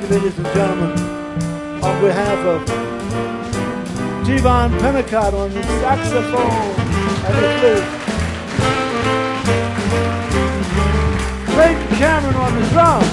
ladies and gentlemen, on behalf of T-Von Pennicott on the saxophone and the flute, Clayton Cameron on the drums,